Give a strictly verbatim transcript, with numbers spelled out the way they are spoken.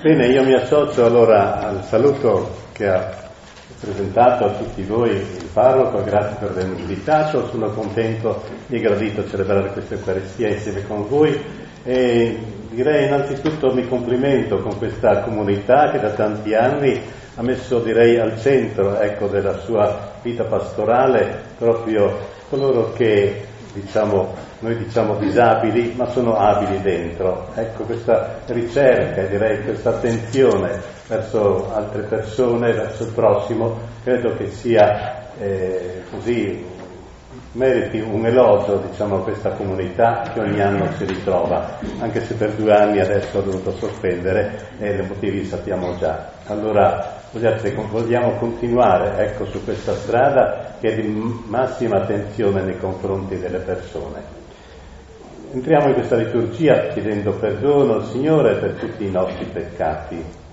Bene, io mi associo allora al saluto che ha presentato a tutti voi il parroco, grazie per avermi invitato, sono contento e gradito celebrare questa Eucaristia insieme con voi e direi innanzitutto mi complimento con questa comunità che da tanti anni ha messo, direi, al centro, ecco, della sua vita pastorale proprio coloro che, diciamo, noi diciamo disabili, ma sono abili dentro. Ecco, questa ricerca, direi questa attenzione verso altre persone, verso il prossimo, credo che sia eh, così, meriti un elogio, diciamo, a questa comunità che ogni anno si ritrova, anche se per due anni adesso ha dovuto sospendere e i motivi sappiamo già. Allora vogliamo continuare, ecco, su questa strada che è di massima attenzione nei confronti delle persone. Entriamo in questa liturgia chiedendo perdono al Signore per tutti i nostri peccati.